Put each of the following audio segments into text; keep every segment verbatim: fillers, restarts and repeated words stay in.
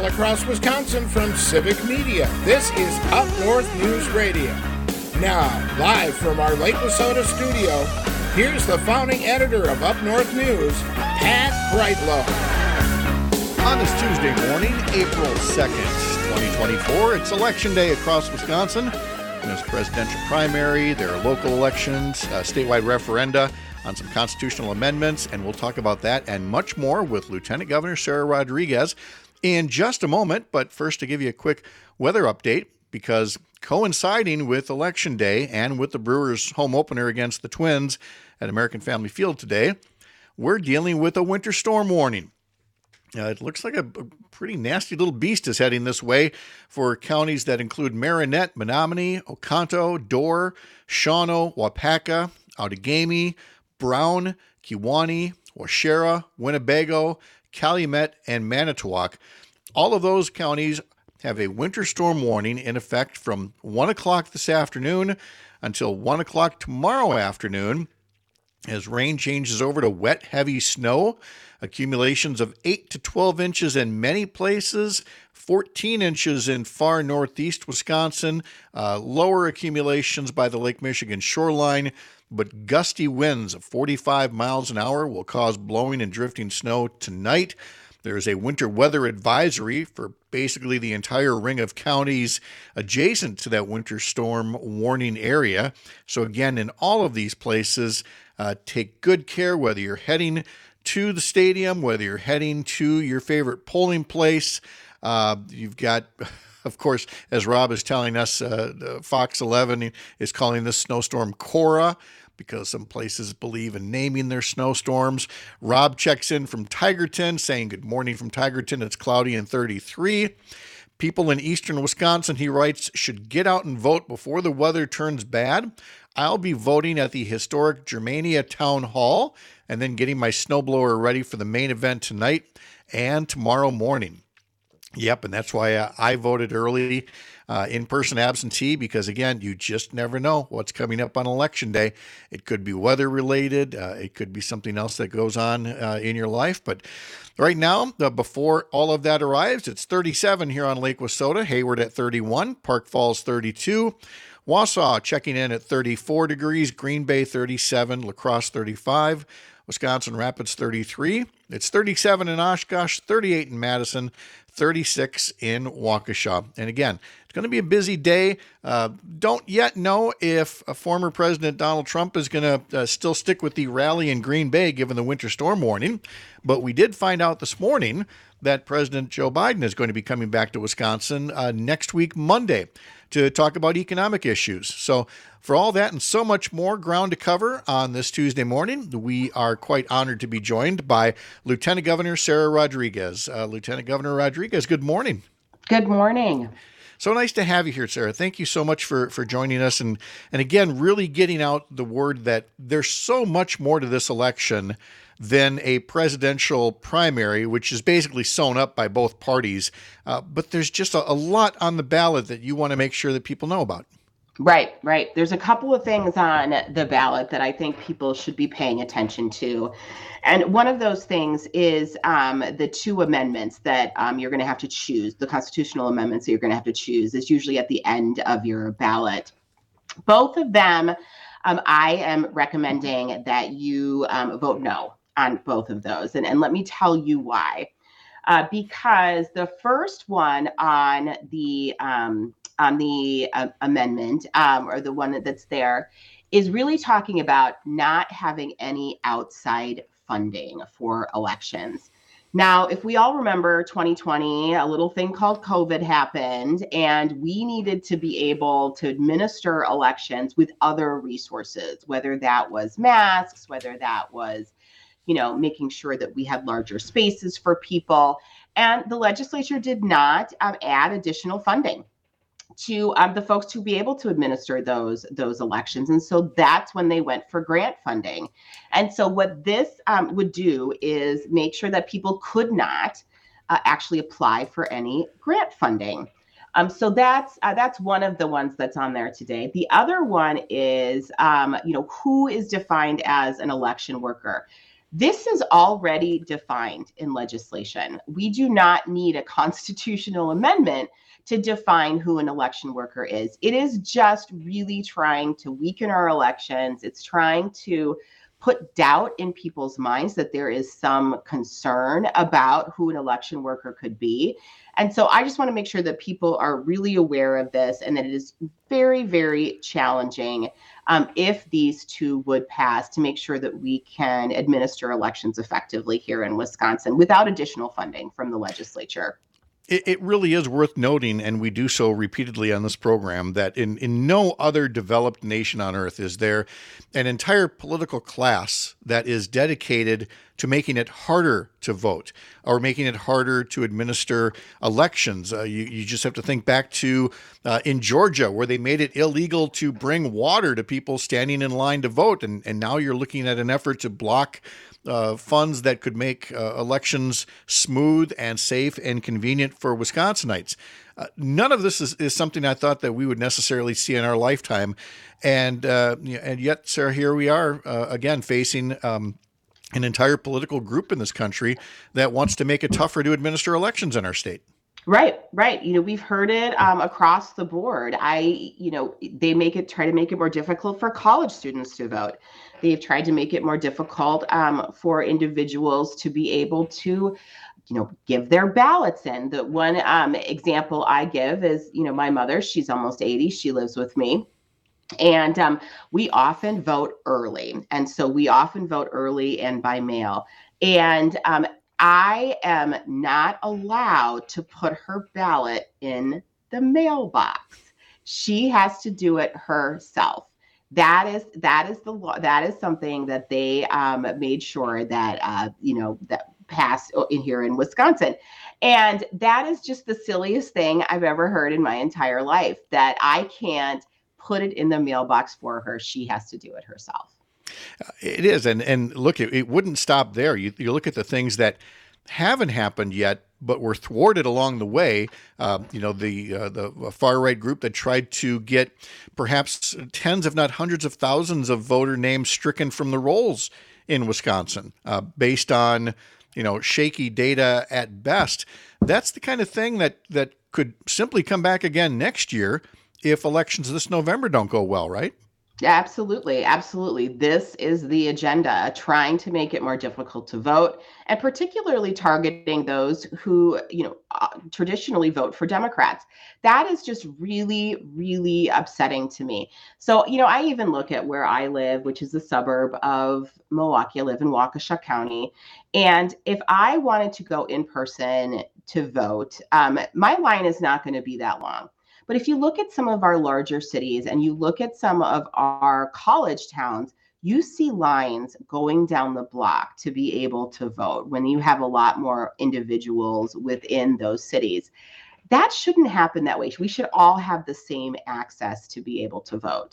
across Wisconsin from Civic Media. This is Up North News Radio. Now, live from our Lake Wissota studio, here's the founding editor of Up North News, Pat Brightlow. On this Tuesday morning, April second, twenty twenty-four, it's Election Day across Wisconsin. And there's a presidential primary, there are local elections, uh, statewide referenda on some constitutional amendments, and we'll talk about that and much more with Lieutenant Governor Sara Rodriguez in just a moment. But first, to give you a quick weather update, because coinciding with Election Day and with the Brewers' home opener against the Twins at American Family Field today, we're dealing with a winter storm warning. Uh, it looks like a, a pretty nasty little beast is heading this way for counties that include Marinette, Menominee, Oconto, Dorr, Shawano, Wapaka, Outagamie, Brown, Kewaunee, Waushara, Winnebago, Calumet, and Manitowoc. All of those counties have a winter storm warning in effect from one o'clock this afternoon until one o'clock tomorrow afternoon as rain changes over to wet, heavy snow. Accumulations of eight to twelve inches in many places, fourteen inches in far northeast Wisconsin, uh, lower accumulations by the Lake Michigan shoreline, but gusty winds of forty-five miles an hour will cause blowing and drifting snow tonight. There's a winter weather advisory for basically the entire ring of counties adjacent to that winter storm warning area. So again, in all of these places, uh, take good care whether you're heading to the stadium, whether you're heading to your favorite polling place. Uh, you've got, of course, as Rob is telling us, uh, Fox eleven is calling this snowstorm Cora, because some places believe in naming their snowstorms. Rob checks in from Tigerton saying, good morning from Tigerton. It's cloudy and thirty-three. People in eastern Wisconsin, he writes, should get out and vote before the weather turns bad. I'll be voting at the historic Germania Town Hall and then getting my snowblower ready for the main event tonight and tomorrow morning. Yep, and that's why uh, I voted early, uh, in-person absentee, because, again, you just never know what's coming up on Election Day. It could be weather-related. Uh, it could be something else that goes on uh, in your life. But right now, uh, before all of that arrives, it's thirty-seven here on Lake Wissota, Hayward at thirty-one, Park Falls thirty-two, Wausau checking in at thirty-four degrees, Green Bay thirty-seven, La Crosse thirty-five, Wisconsin Rapids thirty-three. It's thirty-seven in Oshkosh, thirty-eight in Madison, thirty-six in Waukesha. And again, it's going to be a busy day. Uh, don't yet know if uh, former President Donald Trump is going to uh, still stick with the rally in Green Bay given the winter storm warning. But we did find out this morning that President Joe Biden is going to be coming back to Wisconsin uh, next week, Monday, to talk about economic issues. So for all that and so much more ground to cover on this Tuesday morning, we are quite honored to be joined by Lieutenant Governor Sara Rodriguez. Uh, Lieutenant Governor Rodriguez, good morning. Good morning. So nice to have you here, Sara. Thank you so much for, for joining us. And, and again, really getting out the word that there's so much more to this election than a presidential primary, which is basically sewn up by both parties. Uh, but there's just a, a lot on the ballot that you want to make sure that people know about. Right, right. There's a couple of things on the ballot that I think people should be paying attention to. And one of those things is um, the two amendments that um, you're going to have to choose, the constitutional amendments that you're going to have to choose is usually at the end of your ballot. Both of them, um, I am recommending that you um, vote no on both of those. And, and let me tell you why. Uh, because the first one on the um, on the uh, amendment um, or the one that's there is really talking about not having any outside funding for elections. Now, if we all remember twenty twenty, a little thing called COVID happened, and we needed to be able to administer elections with other resources, whether that was masks, whether that was you know, making sure that we had larger spaces for people. And the legislature did not um, add additional funding to um, the folks to be able to administer those, those elections. And so that's when they went for grant funding. And so what this um, would do is make sure that people could not uh, actually apply for any grant funding. Um, so that's uh, that's one of the ones that's on there today. The other one is, um, you know, who is defined as an election worker? This is already defined in legislation. We do not need a constitutional amendment to define who an election worker is. It is just really trying to weaken our elections. It's trying to put doubt in people's minds that there is some concern about who an election worker could be. And so I just want to make sure that people are really aware of this and that it is very, very challenging um, if these two would pass to make sure that we can administer elections effectively here in Wisconsin without additional funding from the legislature. It, it really is worth noting, and we do so repeatedly on this program, that in, in no other developed nation on earth is there an entire political class that is dedicated to making it harder to vote or making it harder to administer elections. Uh, you, you just have to think back to uh, in Georgia, where they made it illegal to bring water to people standing in line to vote. And, and now you're looking at an effort to block Uh, funds that could make uh, elections smooth and safe and convenient for Wisconsinites. Uh, none of this is, is something I thought that we would necessarily see in our lifetime. And uh, and yet, Sarah, here we are uh, again facing um, an entire political group in this country that wants to make it tougher to administer elections in our state. Right, right. You know, we've heard it um, across the board. I, you know, they make it, try to make it more difficult for college students to vote. They've tried to make it more difficult um, for individuals to be able to, you know, give their ballots in. The one um, example I give is, you know, my mother, she's almost eighty. She lives with me. And um, we often vote early. And so we often vote early and by mail. And um, I am not allowed to put her ballot in the mailbox. She has to do it herself. That is that is the law. That is something that they um, made sure that uh, you know that passed in here in Wisconsin, and that is just the silliest thing I've ever heard in my entire life. That I can't put it in the mailbox for her. She has to do it herself. It is, and and look, it, it wouldn't stop there. You you look at the things that haven't happened yet, but were thwarted along the way. Uh, you know, the uh, the far right group that tried to get perhaps tens, if not hundreds of thousands of voter names stricken from the rolls in Wisconsin, uh, based on, you know, shaky data at best. That's the kind of thing that that could simply come back again next year if elections this November don't go well, right? Absolutely. Absolutely. This is the agenda, trying to make it more difficult to vote, and particularly targeting those who, you know, uh, traditionally vote for Democrats. That is just really, really upsetting to me. So, you know, I even look at where I live, which is a suburb of Milwaukee. I live in Waukesha County. And if I wanted to go in person to vote, um, my line is not going to be that long. But if you look at some of our larger cities and you look at some of our college towns, you see lines going down the block to be able to vote when you have a lot more individuals within those cities. That shouldn't happen that way. We should all have the same access to be able to vote.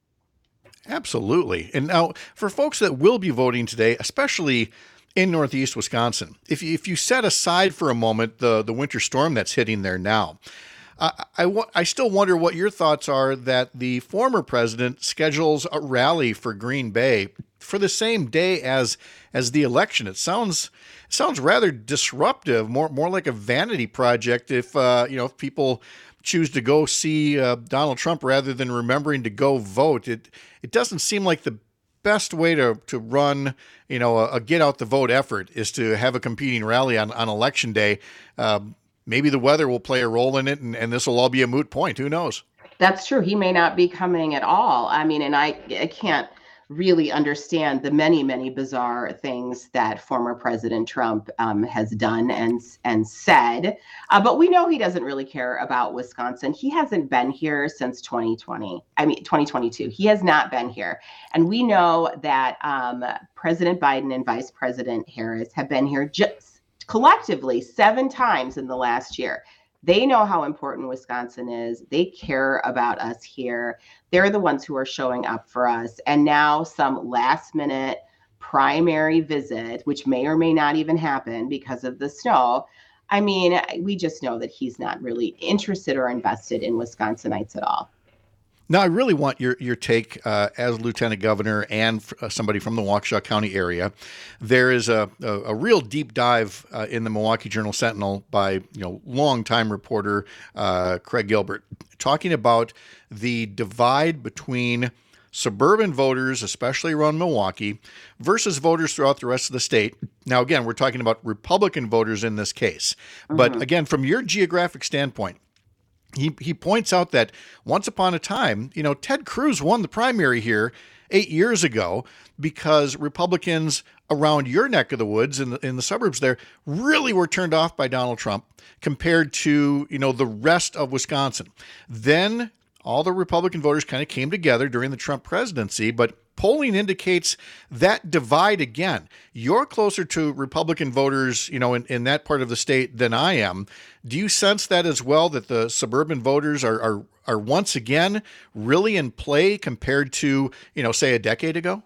Absolutely. And now for folks that will be voting today, especially in Northeast Wisconsin, if you, if you set aside for a moment the, the winter storm that's hitting there now, I, I, I still wonder what your thoughts are that the former president schedules a rally for Green Bay for the same day as as the election. It sounds it sounds rather disruptive, more more like a vanity project. If uh, you know, if people choose to go see uh, Donald Trump rather than remembering to go vote, it it doesn't seem like the best way to to run, you know, a, a get out the vote effort is to have a competing rally on on election day. Um, Maybe the weather will play a role in it, and, and this will all be a moot point. Who knows? That's true. He may not be coming at all. I mean, and I, I can't really understand the many, many bizarre things that former President Trump um, has done and and said. Uh, but we know he doesn't really care about Wisconsin. He hasn't been here since twenty twenty. I mean, twenty twenty-two. He has not been here. And we know that um, President Biden and Vice President Harris have been here just collectively seven times in the last year. They know how important Wisconsin is. They care about us here. They're the ones who are showing up for us. And now some last minute primary visit, which may or may not even happen because of the snow. I mean, we just know that he's not really interested or invested in Wisconsinites at all. Now, I really want your your take uh, as Lieutenant Governor and f- uh, somebody from the Waukesha County area. There is a a, a real deep dive uh, in the Milwaukee Journal Sentinel by you know longtime reporter uh, Craig Gilbert talking about the divide between suburban voters, especially around Milwaukee, versus voters throughout the rest of the state. Now, again, we're talking about Republican voters in this case, mm-hmm. but again, from your geographic standpoint. He he points out that once upon a time, you know, Ted Cruz won the primary here eight years ago because Republicans around your neck of the woods in the, in the suburbs there really were turned off by Donald Trump compared to, you know, the rest of Wisconsin. Then all the Republican voters kind of came together during the Trump presidency, but polling indicates that divide again. You're closer to Republican voters, you know, in, in that part of the state than I am. Do you sense that as well, that the suburban voters are, are, are once again really in play compared to, you know, say a decade ago?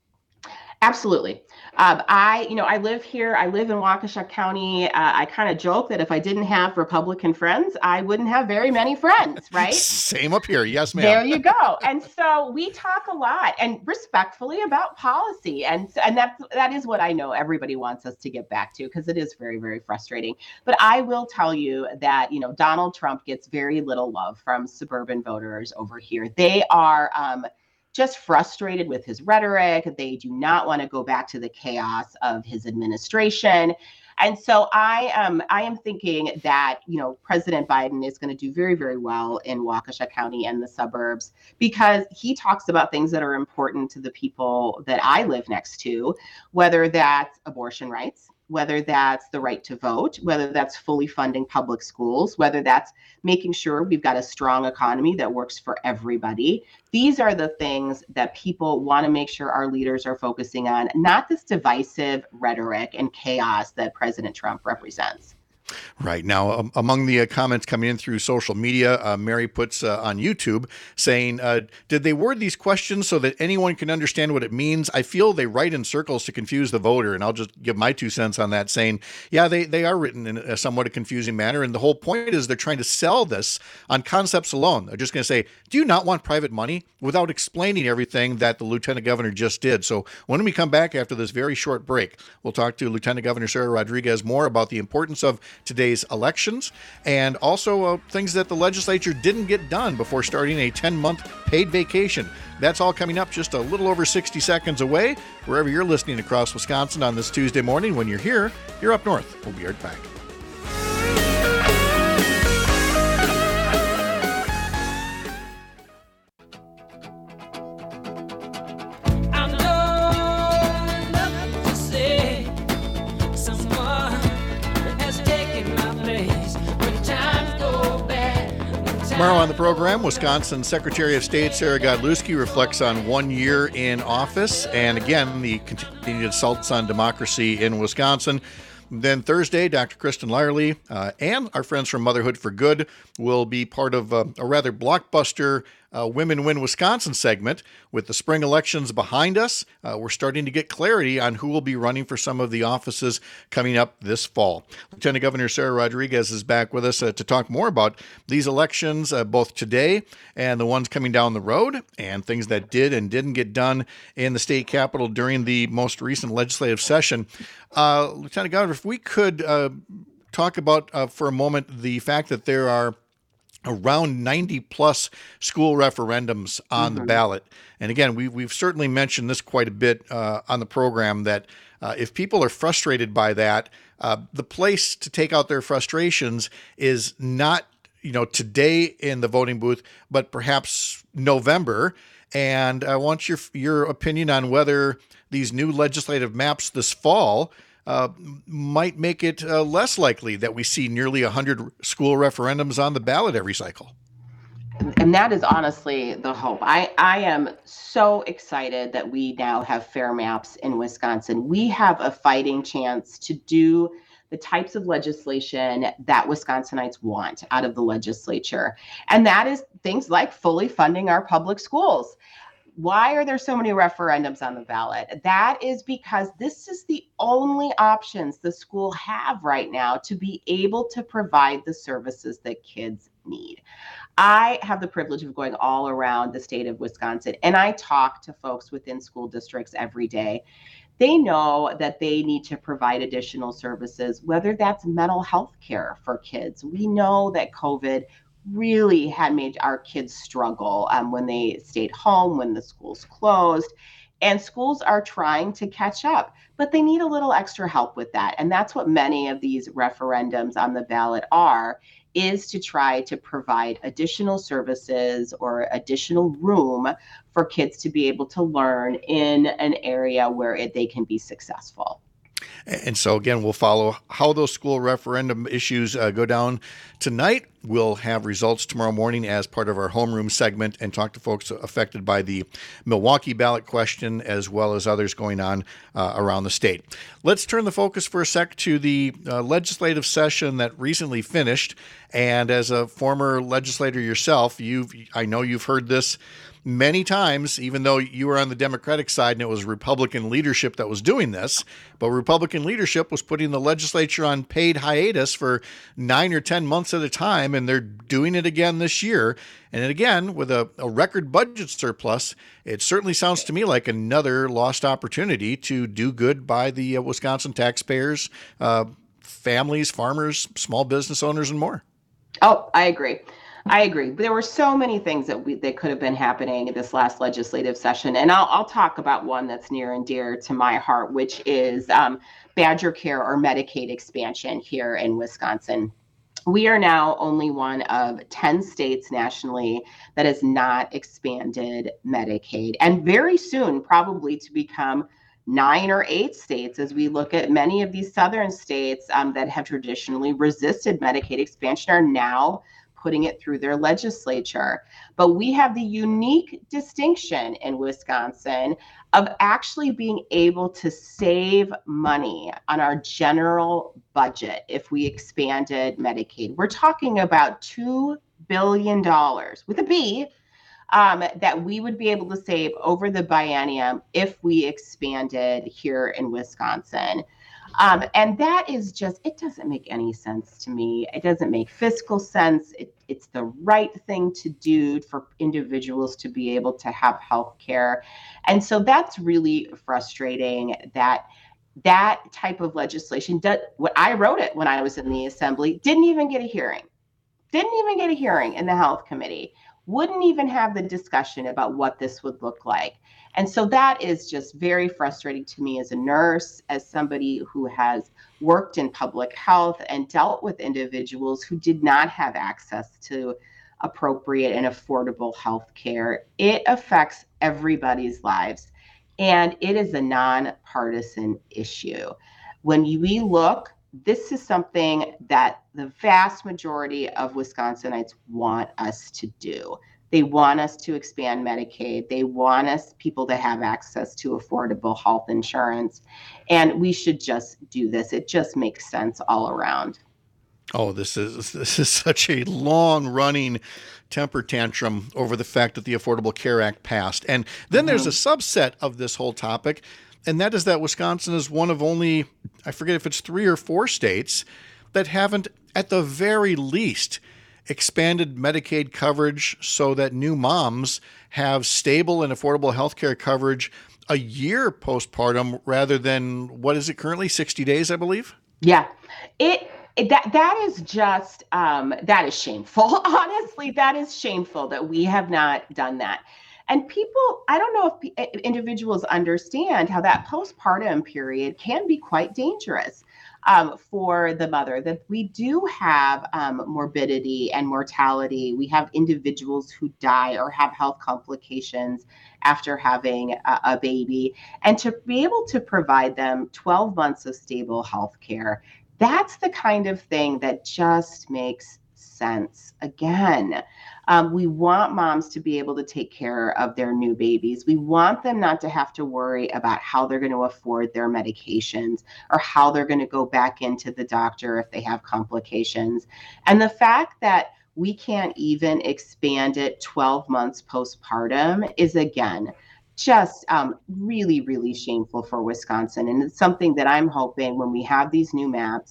Absolutely. Um, I, you know, I live here. I live in Waukesha County. Uh, I kind of joke that if I didn't have Republican friends, I wouldn't have very many friends, right? Same up here. Yes, ma'am. There you go. And so we talk a lot and respectfully about policy. And, and that's, that is what I know everybody wants us to get back to, because it is very, very frustrating. But I will tell you that, you know, Donald Trump gets very little love from suburban voters over here. They are, um, just frustrated with his rhetoric. They do not want to go back to the chaos of his administration. And so I am I am thinking that, you know, President Biden is going to do very, very well in Waukesha County and the suburbs, because he talks about things that are important to the people that I live next to, whether that's abortion rights, whether that's the right to vote, whether that's fully funding public schools, whether that's making sure we've got a strong economy that works for everybody. These are the things that people want to make sure our leaders are focusing on, not this divisive rhetoric and chaos that President Trump represents. Right. Now, um, among the uh, comments coming in through social media, uh, Mary puts uh, on YouTube saying, uh, did they word these questions so that anyone can understand what it means? I feel they write in circles to confuse the voter. And I'll just give my two cents on that, saying, yeah, they, they are written in a somewhat a confusing manner. And the whole point is they're trying to sell this on concepts alone. They're just going to say, do you not want private money, without explaining everything that the Lieutenant Governor just did. So when we come back after this very short break, we'll talk to Lieutenant Governor Sara Rodriguez more about the importance of today's elections and also uh, things that the legislature didn't get done before starting a ten-month paid vacation. That's all coming up just a little over sixty seconds away, wherever you're listening across Wisconsin on this Tuesday morning. When you're here, you're up north. We'll be right back. Tomorrow on the program, Wisconsin Secretary of State Sarah Godlewski reflects on one year in office and, again, the continued assaults on democracy in Wisconsin. Then Thursday, Doctor Kristen Lyerly uh, and our friends from Motherhood for Good will be part of uh, a rather blockbuster uh, Women Win Wisconsin segment. With the spring elections behind us, uh, we're starting to get clarity on who will be running for some of the offices coming up this fall. Lieutenant Governor Sara Rodriguez is back with us uh, to talk more about these elections, uh, both today and the ones coming down the road, and things that did and didn't get done in the state capitol during the most recent legislative session. Uh, Lieutenant Governor, if we could uh, talk about uh, for a moment the fact that there are around ninety plus school referendums on mm-hmm. the ballot. And again, we, we've certainly mentioned this quite a bit uh, on the program, that uh, if people are frustrated by that, uh, the place to take out their frustrations is not, you know, today in the voting booth, but perhaps November. And I want your your opinion on whether these new legislative maps this fall uh, might make it uh, less likely that we see nearly one hundred school referendums on the ballot every cycle. And that is honestly the hope. I, I am so excited that we now have fair maps in Wisconsin. We have a fighting chance to do the types of legislation that Wisconsinites want out of the legislature. And that is things like fully funding our public schools. Why are there so many referendums on the ballot? That is because this is the only options the school have right now to be able to provide the services that kids need. I have the privilege of going all around the state of Wisconsin, and I talk to folks within school districts every day. They know that they need to provide additional services, whether that's mental health care for kids. We know that COVID really had made our kids struggle um, when they stayed home, when the schools closed. And schools are trying to catch up, but they need a little extra help with that. And that's what many of these referendums on the ballot are, is to try to provide additional services or additional room for kids to be able to learn in an area where it, they can be successful. And so, again, we'll follow how those school referendum issues uh, go down tonight. We'll have results tomorrow morning as part of our homeroom segment and talk to folks affected by the Milwaukee ballot question, as well as others going on uh, around the state. Let's turn the focus for a sec to the uh, legislative session that recently finished. And as a former legislator yourself, you've I know you've heard this many times, even though you were on the Democratic side and it was Republican leadership that was doing this. But Republican leadership was putting the legislature on paid hiatus for nine or ten months at a time, and they're doing it again this year. And again, with a, a record budget surplus, it certainly sounds to me like another lost opportunity to do good by the uh, Wisconsin taxpayers, uh, families, farmers, small business owners, and more. Oh, I agree. I agree. There were so many things that we that could have been happening in this last legislative session, and I'll I'll talk about one that's near and dear to my heart, which is um, Badger Care or Medicaid expansion here in Wisconsin. We are now only one of ten states nationally that has not expanded Medicaid, and very soon probably to become nine or eight states as we look at many of these southern states um, that have traditionally resisted Medicaid expansion are now putting it through their legislature. But we have the unique distinction in Wisconsin of actually being able to save money on our general budget if we expanded Medicaid. We're talking about two billion dollars with a B um, that we would be able to save over the biennium if we expanded here in Wisconsin. Um, and that is just, it doesn't make any sense to me. It doesn't make fiscal sense. It, it's the right thing to do for individuals to be able to have health care. And so that's really frustrating that that type of legislation, does, what I wrote it when I was in the assembly, didn't even get a hearing. Didn't even get a hearing in the health committee. Wouldn't even have the discussion about what this would look like. And so that is just very frustrating to me as a nurse, as somebody who has worked in public health and dealt with individuals who did not have access to appropriate and affordable health care. It affects everybody's lives, and it is a nonpartisan issue. When we look, this is something that the vast majority of Wisconsinites want us to do. They want us to expand Medicaid. They want us, people to have access to affordable health insurance. And we should just do this. It just makes sense all around. Oh, this is this is such a long-running temper tantrum over the fact that the Affordable Care Act passed. And then mm-hmm. there's a subset of this whole topic, and that is that Wisconsin is one of only, I forget if it's three or four states that haven't, at the very least, expanded Medicaid coverage so that new moms have stable and affordable health care coverage a year postpartum rather than, what is it currently, sixty days, I believe? Yeah, it, it that that is just, um, that is shameful. Honestly, that is shameful that we have not done that. And people, I don't know if individuals understand how that postpartum period can be quite dangerous. Um, for the mother, that we do have um, morbidity and mortality. We have individuals who die or have health complications after having a, a baby. And to be able to provide them twelve months of stable health care, that's the kind of thing that just makes sense. Again, um, we want moms to be able to take care of their new babies. We want them not to have to worry about how they're going to afford their medications or how they're going to go back into the doctor if they have complications. And the fact that we can't even expand it twelve months postpartum is, again, just um, really, really shameful for Wisconsin. And it's something that I'm hoping when we have these new maps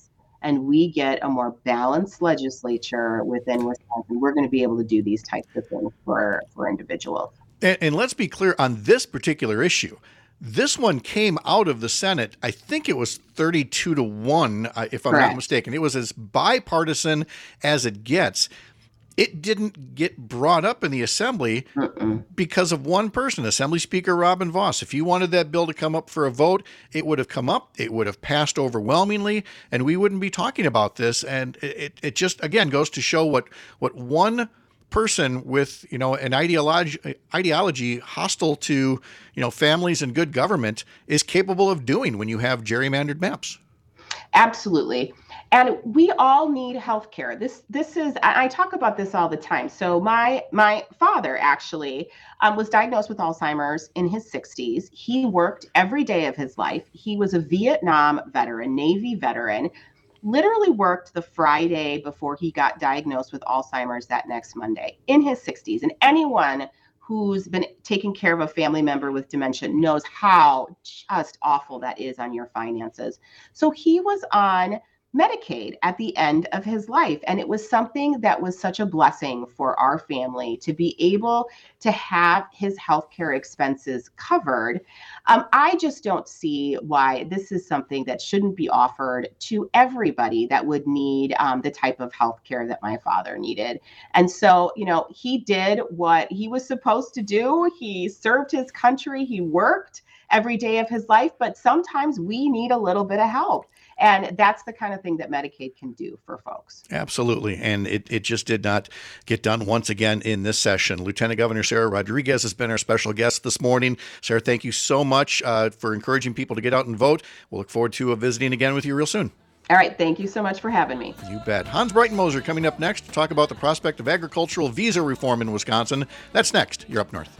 and we get a more balanced legislature within Wisconsin, we're going to be able to do these types of things for, for individuals. And, and let's be clear on this particular issue. This one came out of the Senate. I think it was thirty-two to one, uh, if I'm Correct. not mistaken. It was as bipartisan as it gets. It didn't get brought up in the Assembly Mm-mm. because of one person, Assembly Speaker Robin Vos. If you wanted that bill to come up for a vote, it would have come up. It would have passed overwhelmingly, and we wouldn't be talking about this. And it, it just, again, goes to show what what one person with, you know, an ideology ideology hostile to, you know, families and good government is capable of doing when you have gerrymandered maps. Absolutely. And we all need health care. This this is, I talk about this all the time. So my my father actually um, was diagnosed with Alzheimer's in his sixties. He worked every day of his life. He was a Vietnam veteran, Navy veteran, literally worked the Friday before he got diagnosed with Alzheimer's that next Monday in his sixties. And anyone who's been taking care of a family member with dementia knows how just awful that is on your finances. So he was on Medicaid at the end of his life. And it was something that was such a blessing for our family to be able to have his healthcare expenses covered. Um, I just don't see why this is something that shouldn't be offered to everybody that would need um, the type of healthcare that my father needed. And so, you know, he did what he was supposed to do. He served his country. He worked every day of his life, but sometimes we need a little bit of help. And that's the kind of thing that Medicaid can do for folks. Absolutely. And it, it just did not get done once again in this session. Lieutenant Governor Sarah Rodriguez has been our special guest this morning. Sarah, thank you so much uh, for encouraging people to get out and vote. We'll look forward to uh, visiting again with you real soon. All right. Thank you so much for having me. You bet. Hans Breitenmoser coming up next to talk about the prospect of agricultural visa reform in Wisconsin. That's next. You're Up North.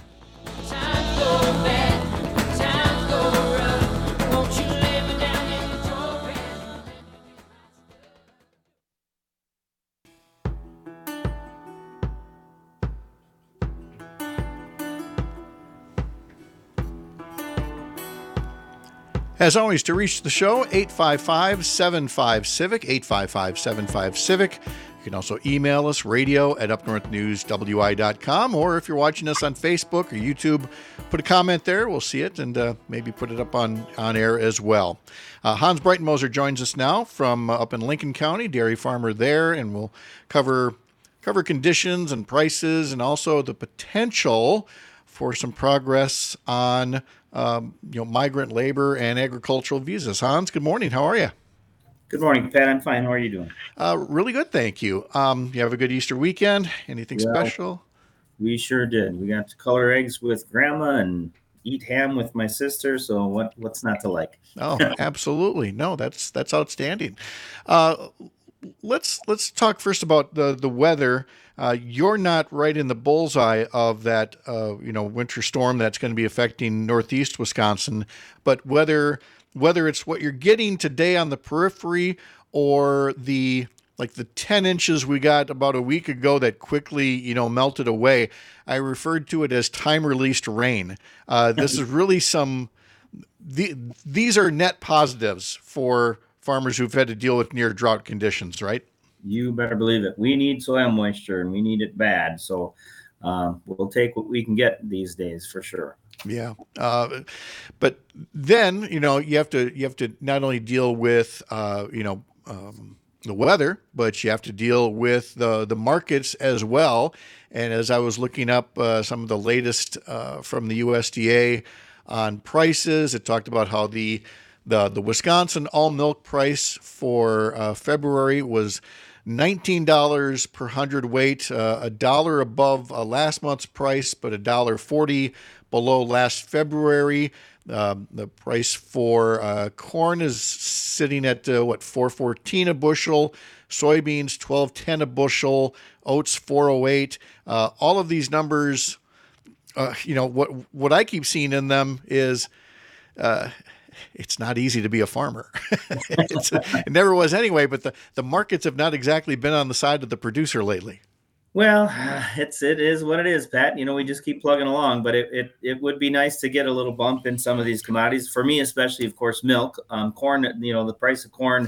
As always, to reach the show, eight five five, seven five, civic, eight five five, seven five, civic. You can also email us, radio at up north news w i dot com, or if you're watching us on Facebook or YouTube, put a comment there. We'll see it and uh, maybe put it up on, on air as well. Uh, Hans Breitenmoser joins us now from uh, up in Lincoln County, dairy farmer there, and we'll cover cover conditions and prices and also the potential for some progress on Um, you know, migrant labor and agricultural visas. Hans, good morning. How are you? Good morning, Pat. I'm fine. How are you doing? Uh, really good, thank you. Um, you have a good Easter weekend? Anything well, special? We sure did. We got to color eggs with Grandma and eat ham with my sister. So what? What's not to like? Oh, absolutely. No, that's that's outstanding. Uh, let's let's talk first about the the weather. Uh, you're not right in the bullseye of that, uh, you know, winter storm that's going to be affecting northeast Wisconsin. But whether whether it's what you're getting today on the periphery or the like the ten inches we got about a week ago that quickly, you know, melted away, I referred to it as time-released rain. Uh, this is really some. The, these are net positives for farmers who've had to deal with near drought conditions, right? You better believe it. We need soil moisture and we need it bad. So um, we'll take what we can get these days for sure. Yeah. Uh, but then, you know, you have to, you have to not only deal with, uh, you know, um, the weather, but you have to deal with the, the markets as well. And as I was looking up uh, some of the latest uh, from the U S D A on prices, it talked about how the, the, the Wisconsin all milk price for uh, February was nineteen dollars per hundredweight, uh, a dollar above uh, last month's price, but a dollar forty below last February. Uh, the price for uh, corn is sitting at uh, what four fourteen a bushel, soybeans twelve ten a bushel, oats four oh eight. Uh, all of these numbers, uh, you know, what what I keep seeing in them is. Uh, It's not easy to be a farmer. it's, it never was anyway, but the, the markets have not exactly been on the side of the producer lately. Well, it's it is what it is, Pat. You know, we just keep plugging along, but it it, it would be nice to get a little bump in some of these commodities. For me, especially, of course, milk, um, corn. You know, the price of corn,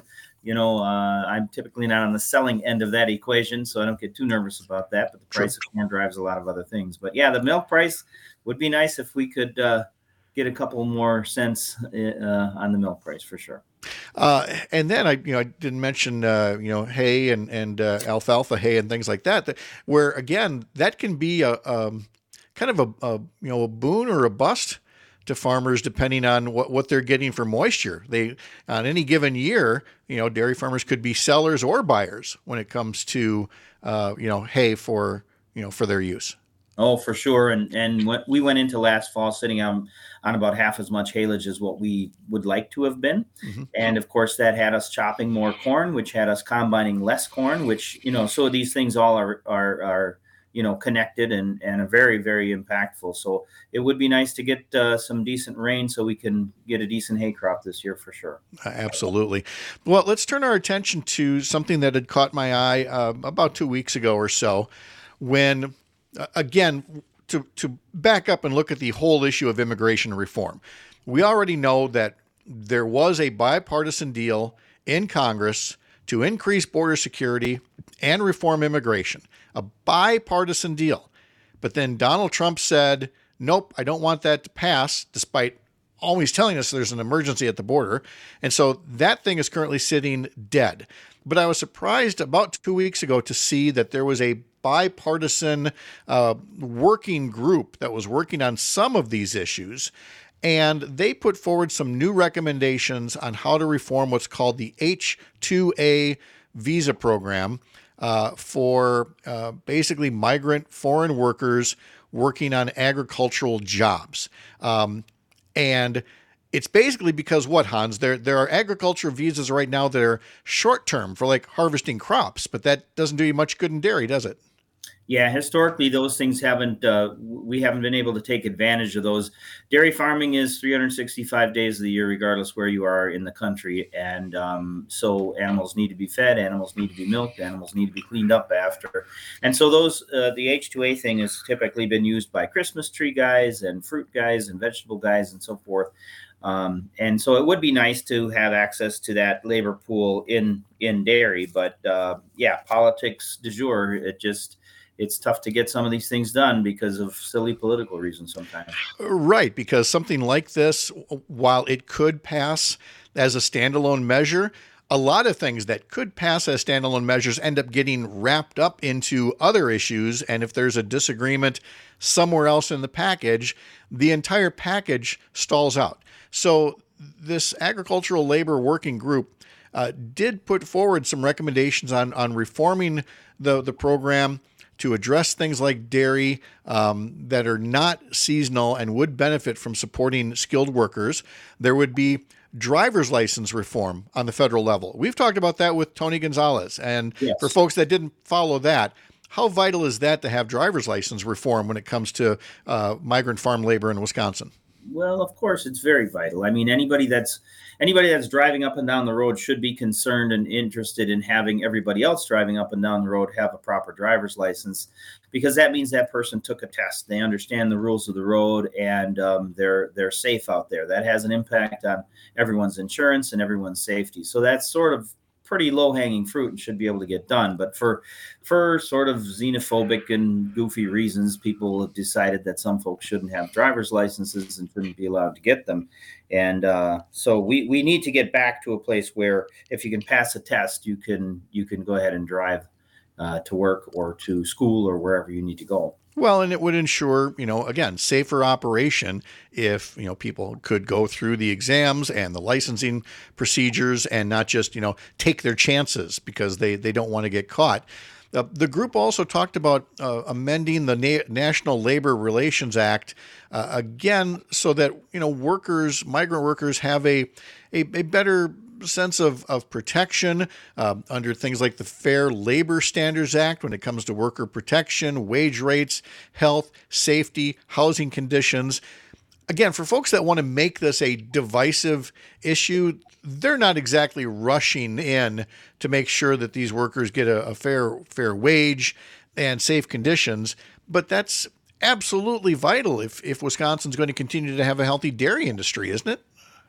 You know, uh, I'm typically not on the selling end of that equation, so I don't get too nervous about that. But the price of corn drives a lot of other things. But yeah, the milk price would be nice if we could uh, get a couple more cents uh, on the milk price for sure. Uh, and then I, you know, I didn't mention, uh, you know, hay and and uh, alfalfa hay and things like that, that. Where again, that can be a um, kind of a, a you know a boon or a bust to farmers depending on what, what they're getting for moisture. They on any given year, you know, dairy farmers could be sellers or buyers when it comes to uh, you know hay for you know for their use. Oh, for sure. And and what we went into last fall sitting on on about half as much haylage as what we would like to have been. Mm-hmm. And of course, that had us chopping more corn, which had us combining less corn, which, you know, so these things all are, are, are you know, connected and, and are very, very impactful. So it would be nice to get uh, some decent rain so we can get a decent hay crop this year for sure. Uh, absolutely. Well, let's turn our attention to something that had caught my eye uh, about two weeks ago or so when, uh, again, to, to back up and look at the whole issue of immigration reform. We already know that there was a bipartisan deal in Congress to increase border security and reform immigration, a bipartisan deal. But then Donald Trump said, nope, I don't want that to pass, despite always telling us there's an emergency at the border. And so that thing is currently sitting dead. But I was surprised about two weeks ago to see that there was a bipartisan uh, working group that was working on some of these issues. And they put forward some new recommendations on how to reform what's called the H two A visa program uh, for uh, basically migrant foreign workers working on agricultural jobs. Um, and it's basically because what, Hans? There there are agricultural visas right now that are short-term for like harvesting crops, but that doesn't do you much good in dairy, does it? Yeah, historically, those things haven't, uh, we haven't been able to take advantage of those. Dairy farming is three hundred sixty-five days of the year, regardless where you are in the country. And um, so animals need to be fed, animals need to be milked, animals need to be cleaned up after. And so those, uh, the H two A thing has typically been used by Christmas tree guys and fruit guys and vegetable guys and so forth. Um, and so it would be nice to have access to that labor pool in, in dairy. But uh, yeah, politics du jour, it just, it's tough to get some of these things done because of silly political reasons sometimes. Right, because something like this, while it could pass as a standalone measure, a lot of things that could pass as standalone measures end up getting wrapped up into other issues. And if there's a disagreement somewhere else in the package, the entire package stalls out. So this agricultural labor working group uh, did put forward some recommendations on, on reforming the, the program to address things like dairy um, that are not seasonal and would benefit from supporting skilled workers. There would be driver's license reform on the federal level. We've talked about that with Tony Gonzalez. And yes. For folks that didn't follow that, how vital is that to have driver's license reform when it comes to uh, migrant farm labor in Wisconsin? Well, of course, it's very vital. I mean, anybody that's anybody that's driving up and down the road should be concerned and interested in having everybody else driving up and down the road have a proper driver's license, because that means that person took a test. They understand the rules of the road, and um, they're they're safe out there. That has an impact on everyone's insurance and everyone's safety. So that's sort of pretty low-hanging fruit and should be able to get done. But for for sort of xenophobic and goofy reasons, people have decided that some folks shouldn't have driver's licenses and shouldn't be allowed to get them. And uh, so we, we need to get back to a place where if you can pass a test, you can you can go ahead and drive uh, to work or to school or wherever you need to go. Well, and it would ensure, you know, again, safer operation if, you know, people could go through the exams and the licensing procedures and not just, you know, take their chances because they, they don't want to get caught. Uh, the group also talked about uh, amending the Na- National Labor Relations Act, uh, again, so that, you know, workers, migrant workers have a, a, a better sense of, of protection uh, under things like the Fair Labor Standards Act when it comes to worker protection, wage rates, health, safety, housing conditions. Again, for folks that want to make this a divisive issue, they're not exactly rushing in to make sure that these workers get a, a fair fair wage and safe conditions. But that's absolutely vital if, if Wisconsin's going to continue to have a healthy dairy industry, isn't it?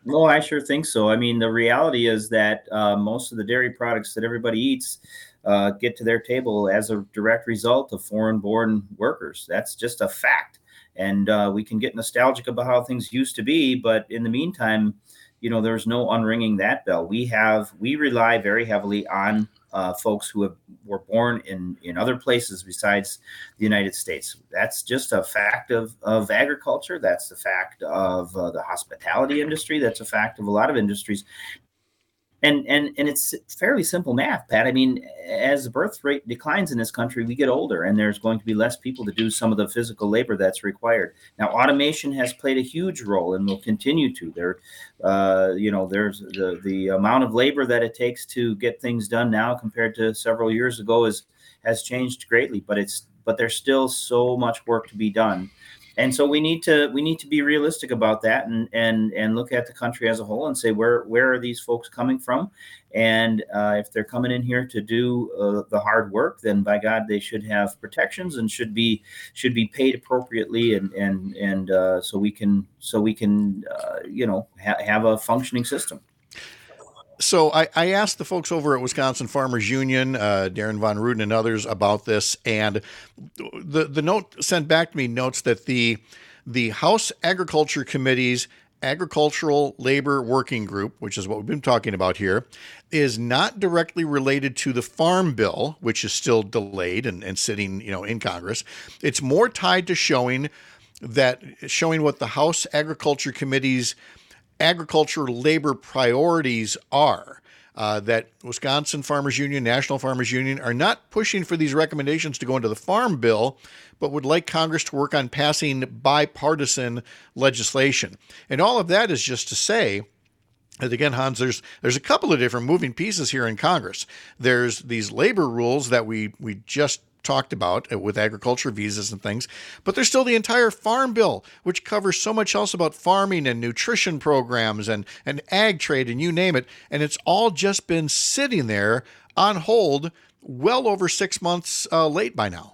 Well, I sure think so. I mean, the reality is that uh, most of the dairy products that everybody eats uh, get to their table as a direct result of foreign-born workers. That's just a fact. And uh, we can get nostalgic about how things used to be, but in the meantime, you know, there's no unringing that bell. We have, we rely very heavily on uh, folks who have, were born in, in other places besides the United States. That's just a fact of, of agriculture. That's the fact of uh, the hospitality industry. That's a fact of a lot of industries. And, and and it's fairly simple math, Pat. I mean, as the birth rate declines in this country, we get older, and there's going to be less people to do some of the physical labor that's required. Now, automation has played a huge role, and will continue to. There, uh, you know, there's the the amount of labor that it takes to get things done now compared to several years ago is has changed greatly. But it's but there's still so much work to be done. And so we need to we need to be realistic about that, and and and look at the country as a whole and say where where are these folks coming from, and uh, if they're coming in here to do uh, the hard work, then by God they should have protections and should be should be paid appropriately, and and and uh, so we can so we can uh, you know ha- have a functioning system. So I, I asked the folks over at Wisconsin Farmers Union, uh, Darren Von Ruden and others about this, and the the note sent back to me notes that the the House Agriculture Committee's Agricultural Labor Working Group, which is what we've been talking about here, is not directly related to the Farm Bill, which is still delayed and, and sitting, you know, in Congress. It's more tied to showing that showing what the House Agriculture Committee's agriculture labor priorities are, uh, that Wisconsin Farmers Union, National Farmers Union are not pushing for these recommendations to go into the Farm Bill, but would like Congress to work on passing bipartisan legislation. And all of that is just to say that, again, Hans, there's there's a couple of different moving pieces here in Congress. There's these labor rules that we we just talked about with agriculture visas and things, but there's still the entire Farm Bill, which covers so much else about farming and nutrition programs and, and ag trade and you name it. And it's all just been sitting there on hold well over six months uh, late by now.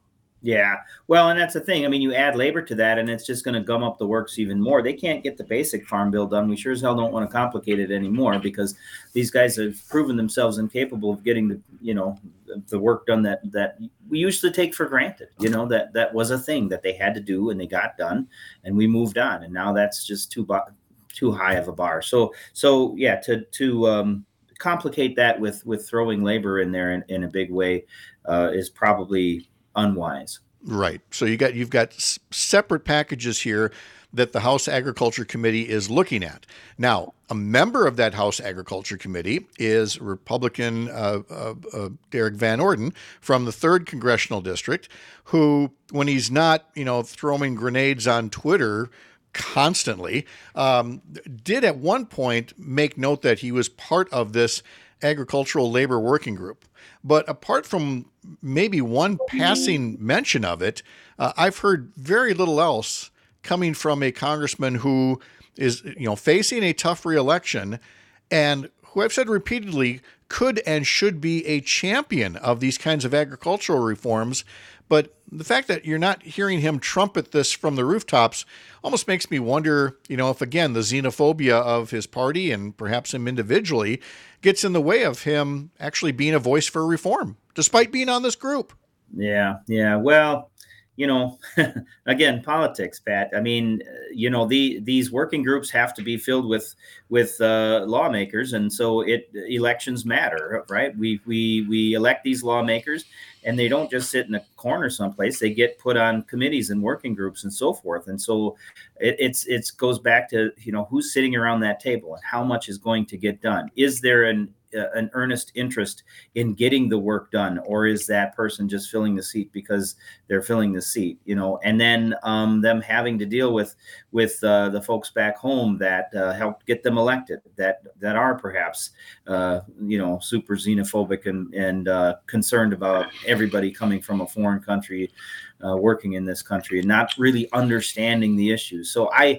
Yeah, well, and that's the thing. I mean, you add labor to that, and it's just going to gum up the works even more. They can't get the basic Farm Bill done. We sure as hell don't want to complicate it anymore, because these guys have proven themselves incapable of getting the, you know, the work done that that we used to take for granted. You know, that that was a thing that they had to do, and they got done, and we moved on. And now that's just too too high of a bar. So so yeah, to to um, complicate that with with throwing labor in there in, in a big way uh, is probably unwise. Right. So you got you've got s- separate packages here that the House Agriculture Committee is looking at. Now, a member of that House Agriculture Committee is Republican uh, uh, uh, Derek Van Orden from the third Congressional District, who, when he's not, you know, throwing grenades on Twitter constantly, um, did at one point make note that he was part of this agricultural labor working group. But apart from maybe one passing mention of it, uh, I've heard very little else coming from a congressman who is, you know, facing a tough reelection and who I've said repeatedly could and should be a champion of these kinds of agricultural reforms. But the fact that you're not hearing him trumpet this from the rooftops almost makes me wonder, you know, if, again, the xenophobia of his party and perhaps him individually gets in the way of him actually being a voice for reform, despite being on this group. Yeah, yeah. Well, you know, again, politics, Pat. I mean, you know, the these working groups have to be filled with with uh, lawmakers, and so it elections matter, right? We we we elect these lawmakers, and they don't just sit in a corner someplace. They get put on committees and working groups and so forth. And so it, it's it's goes back to, you know, who's sitting around that table and how much is going to get done. Is there an uh, an earnest interest in getting the work done, or is that person just filling the seat because they're filling the seat, you know? And then um, them having to deal with with uh, the folks back home that uh, helped get them elected, that that are perhaps uh, you know, super xenophobic and and uh, concerned about everybody coming from a foreign country uh, working in this country and not really understanding the issues. So I,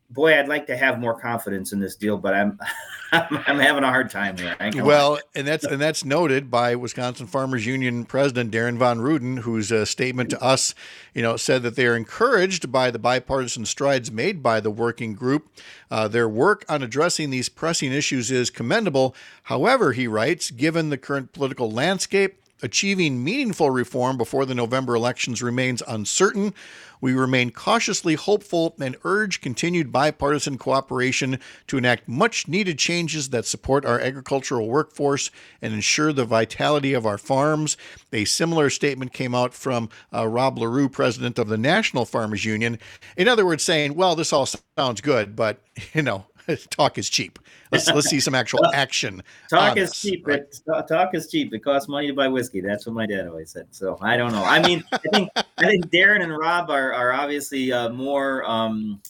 boy, I'd like to have more confidence in this deal, but I'm I'm, I'm having a hard time here. Well, and that's and that's noted by Wisconsin Farmers Union President Darren Von Ruden, whose uh, statement to us, you know, said that they are encouraged by the bipartisan strides made by the working group. Uh, their work on addressing these pressing issues is commendable. However, he writes, given the current political landscape, achieving meaningful reform before the November elections remains uncertain. We remain cautiously hopeful and urge continued bipartisan cooperation to enact much-needed changes that support our agricultural workforce and ensure the vitality of our farms. A similar statement came out from uh, Rob LaRue, president of the National Farmers Union. In other words, saying, well, this all sounds good, but, you know, talk is cheap. Let's let's see some actual well, action. Talk is this, cheap. Right? It, talk is cheap. It costs money to buy whiskey. That's what my dad always said. So I don't know. I mean, I think I think Darren and Rob are are obviously uh, more. Um,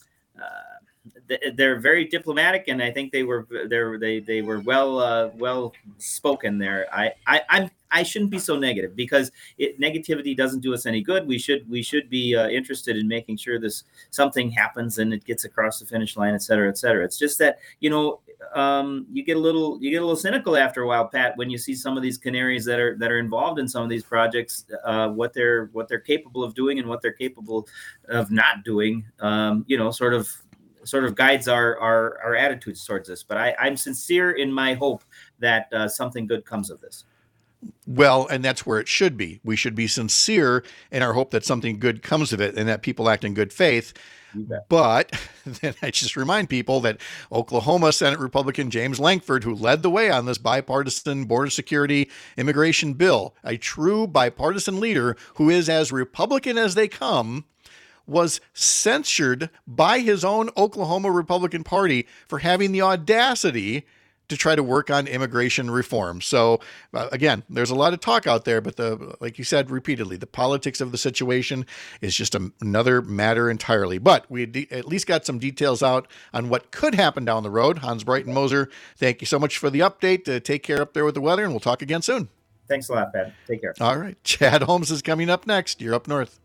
uh, they're very diplomatic, and I think they were they they they were well uh, well spoken there. I I I'm. I shouldn't be so negative because it, negativity doesn't do us any good. We should we should be uh, interested in making sure this something happens and it gets across the finish line, et cetera, et cetera. It's just that, you know, um, you get a little you get a little cynical after a while, Pat, when you see some of these canaries that are that are involved in some of these projects, uh, what they're what they're capable of doing and what they're capable of not doing. Um, you know, sort of. sort of guides our, our, our attitudes towards this. But I, I'm sincere in my hope that uh, something good comes of this. Well, and that's where it should be. We should be sincere in our hope that something good comes of it and that people act in good faith. But then I just remind people that Oklahoma Senate Republican James Lankford, who led the way on this bipartisan border security immigration bill, a true bipartisan leader who is as Republican as they come, was censured by his own Oklahoma Republican Party for having the audacity to try to work on immigration reform. So uh, again, there's a lot of talk out there, but the, like you said repeatedly, the politics of the situation is just a, another matter entirely. But we de- at least got some details out on what could happen down the road. Hans Breitenmoser, thank you so much for the update. Uh, take care up there with the weather, and we'll talk again soon. Thanks a lot, Pat. Take care. All right. Chad Holmes is coming up next. You're Up North.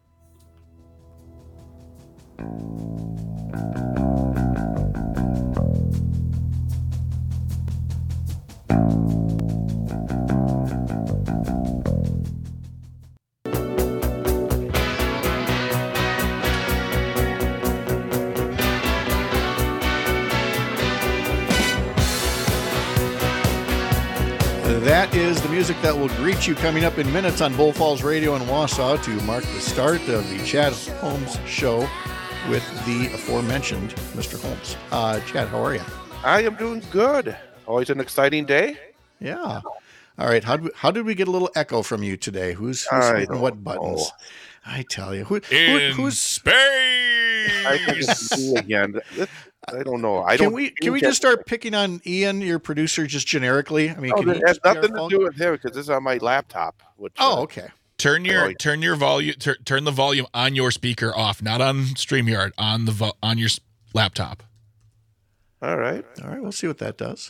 That is the music that will greet you coming up in minutes on Bull Falls Radio in Wausau to mark the start of the Chad Holmes Show with the aforementioned Mister Holmes. Uh, Chad, how are you? I am doing good. Always an exciting day. Yeah. All right. How did we, how did we get a little echo from you today? Who's, who's hitting what buttons? Know. I tell you, who, in who, who's space? I think it's me again. I don't know. I can don't. we can we just start picking on Ian, your producer, just generically? I mean, no, can it has nothing to do with him because this is on my laptop. Which, oh, uh, okay. Turn your turn your volume tur- turn the volume on your speaker off, not on StreamYard, on the vo- on your laptop. All right. All right. We'll see what that does.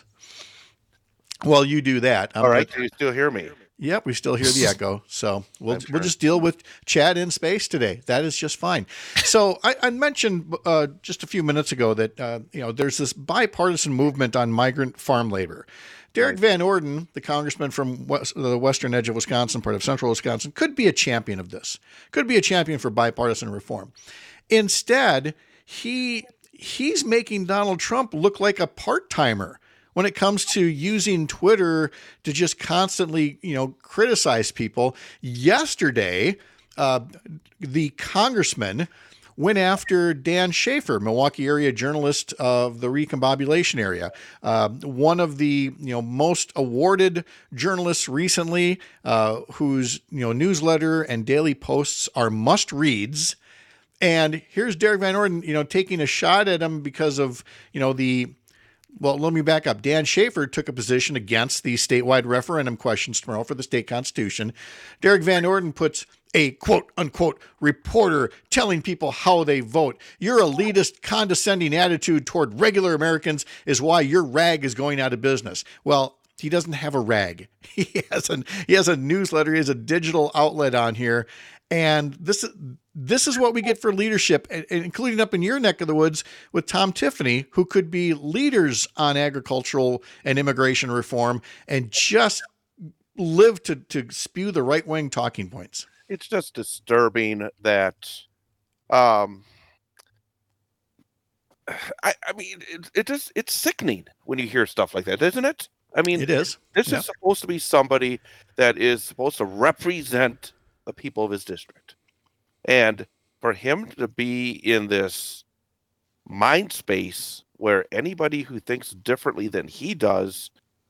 Well, you do that. All right. Can you still hear me? Yep, we still hear the echo. So we'll sure. we'll just deal with Chad in space today. That is just fine. So I, I mentioned uh, just a few minutes ago that uh, you know there's this bipartisan movement on migrant farm labor. Derek Van Orden, the congressman from west, the western edge of Wisconsin, part of central Wisconsin, could be a champion of this. Could be a champion for bipartisan reform. Instead, he he's making Donald Trump look like a part-timer when it comes to using Twitter to just constantly, you know, criticize people. Yesterday, uh, the congressman went after Dan Schaefer, Milwaukee area journalist of the recombobulation area, uh, one of the you know most awarded journalists recently, uh, whose you know newsletter and daily posts are must reads. And here's Derek Van Orden, you know, taking a shot at him because of you know the. Well, let me back up. Dan Schaefer took a position against the statewide referendum questions tomorrow for the state constitution. Derek Van Orden puts a quote unquote reporter telling people how they vote. Your elitist, condescending attitude toward regular Americans is why your rag is going out of business. Well, he doesn't have a rag. He has a, he has a newsletter. He has a digital outlet on here. And this this is what we get for leadership, including up in your neck of the woods with Tom Tiffany, who could be leaders on agricultural and immigration reform and just live to, to spew the right-wing talking points. It's just disturbing that, um, I, I mean, it, it just, it's sickening when you hear stuff like that, isn't it? I mean, it is. This yeah. is supposed to be somebody that is supposed to represent the people of his district. And for him to be in this mind space where anybody who thinks differently than he does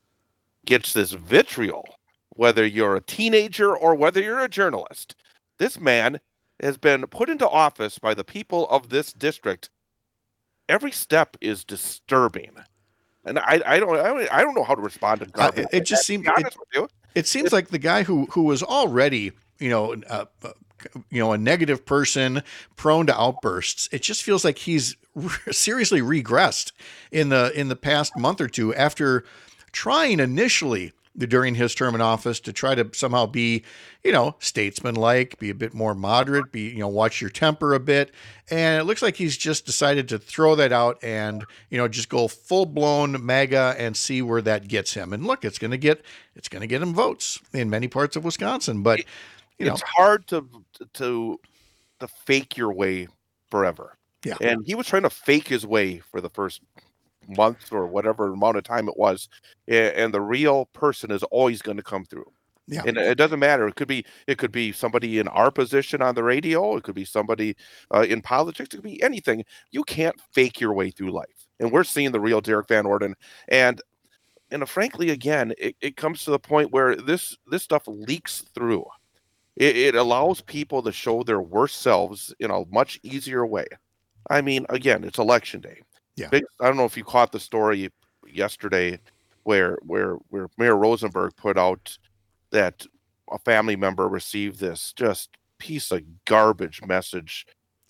gets this vitriol, whether you're a teenager or whether you're a journalist, this man has been put into office by the people of this district. Every step is disturbing. And I, I don't, I don't, I don't know how to respond to garbage. Uh, it just seems, it, it seems it, like the guy who, who was already, you know, uh, uh, you know, a negative person prone to outbursts. It just feels like he's seriously regressed in the, in the past month or two after trying initially during his term in office to try to somehow be, you know, statesman-like, be a bit more moderate, be, you know, watch your temper a bit. And it looks like he's just decided to throw that out and, you know, just go full-blown MAGA and see where that gets him. And look, it's going to get, it's going to get him votes in many parts of Wisconsin, but you know, it's hard to, to, to fake your way forever. Yeah. And he was trying to fake his way for the first month or whatever amount of time it was, and the real person is always going to come through. Yeah. And it doesn't matter. It could be it could be somebody in our position on the radio. It could be somebody uh, in politics. It could be anything. You can't fake your way through life. And we're seeing the real Derek Van Orden. And and frankly, again, it, it comes to the point where this this stuff leaks through. It, it allows people to show their worst selves in a much easier way. I mean, again, it's election day. Yeah. Big, I don't know if you caught the story yesterday where where where Mayor Rosenberg put out that a family member received this just piece of garbage message.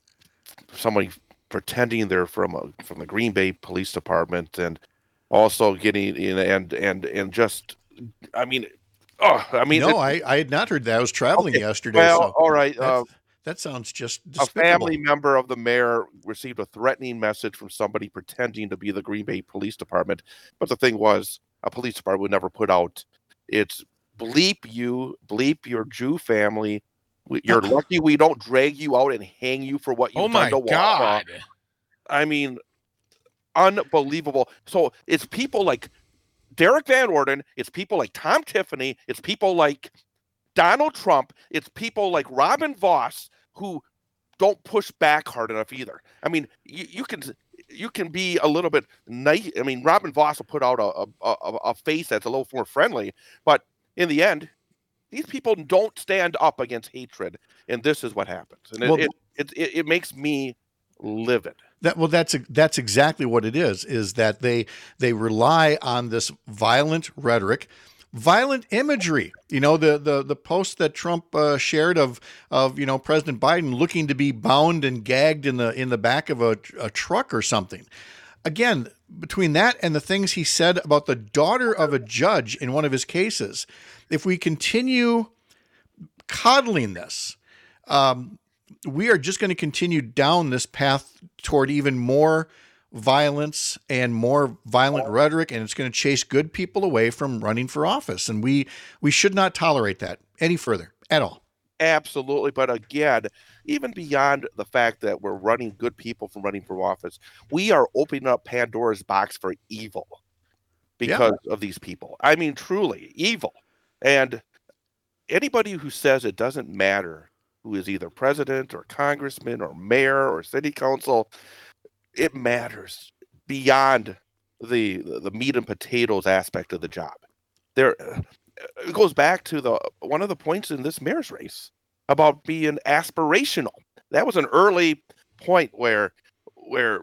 Somebody pretending they're from a from the Green Bay Police Department, and also getting in and and and just I mean oh I mean no it, I, I had not heard that. I was traveling okay, yesterday. Well, so all right. Uh, that sounds just despicable. A family member of the mayor received a threatening message from somebody pretending to be the Green Bay Police Department. But the thing was, a police department would never put out, it's bleep you, bleep your Jew family. You're lucky we don't drag you out and hang you for what you've oh my done to God. Wausau. I mean, unbelievable. So it's people like Derek Van Orden, it's people like Tom Tiffany, it's people like Donald Trump, it's people like Robin Vos who don't push back hard enough either. I mean, you, you can you can be a little bit nice. I mean, Robin Vos will put out a, a, a face that's a little more friendly, but in the end, these people don't stand up against hatred, and this is what happens. And it, well, it, it, it, it makes me livid. That well, that's that's exactly what it is. Is that they they rely on this violent rhetoric, violent imagery. You know, the the the post that Trump uh, shared of of you know President Biden looking to be bound and gagged in the in the back of a, a truck or something. Again, between that and the things he said about the daughter of a judge in one of his cases, if we continue coddling this, um, we are just going to continue down this path toward even more violence and more violent rhetoric, and it's going to chase good people away from running for office. And we we should not tolerate that any further at all. Absolutely. But again, even beyond the fact that we're running good people from running for office, we are opening up Pandora's box for evil because yeah. of these people. I mean, truly evil. And anybody who says it doesn't matter who is either president or congressman or mayor or city council, it matters beyond the the meat and potatoes aspect of the job. There, it goes back to the one of the points in this mayor's race about being aspirational. That was an early point where where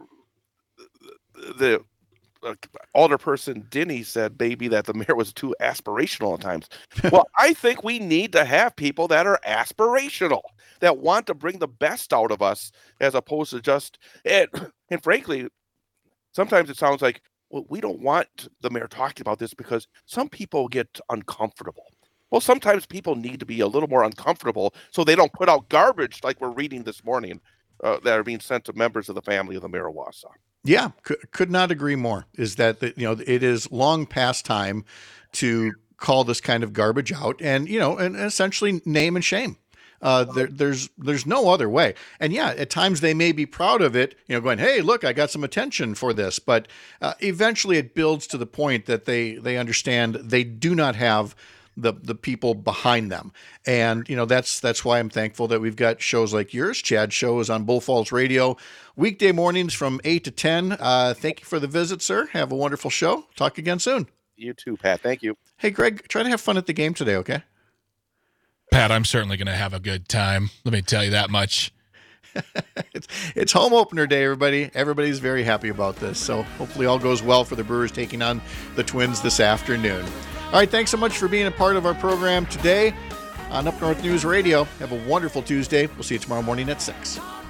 the uh, alderperson Denny said maybe that the mayor was too aspirational at times. Well, I think we need to have people that are aspirational, that want to bring the best out of us, as opposed to just and, and frankly, sometimes it sounds like, well, we don't want the mayor talking about this because some people get uncomfortable. Well, sometimes people need to be a little more uncomfortable so they don't put out garbage like we're reading this morning uh, that are being sent to members of the family of the mayor of Wausau. Yeah, could, could not agree more. Is that, the, you know, it is long past time to call this kind of garbage out and, you know, and essentially name and shame. Uh, there, there's there's no other way. And yeah, at times they may be proud of it, you know, going, hey, look, I got some attention for this. But uh, eventually it builds to the point that they they understand they do not have the the people behind them. And, you know, that's that's why I'm thankful that we've got shows like yours. Chad's show is on Bull Falls Radio, weekday mornings from eight to ten. Uh, thank you for the visit, sir. Have a wonderful show. Talk again soon. You too, Pat. Thank you. Hey, Greg, try to have fun at the game today, okay? Pat, I'm certainly going to have a good time. Let me tell you that much. it's, it's home opener day, everybody. Everybody's very happy about this. So hopefully all goes well for the Brewers taking on the Twins this afternoon. All right, thanks so much for being a part of our program today on Up North News Radio. Have a wonderful Tuesday. We'll see you tomorrow morning at six.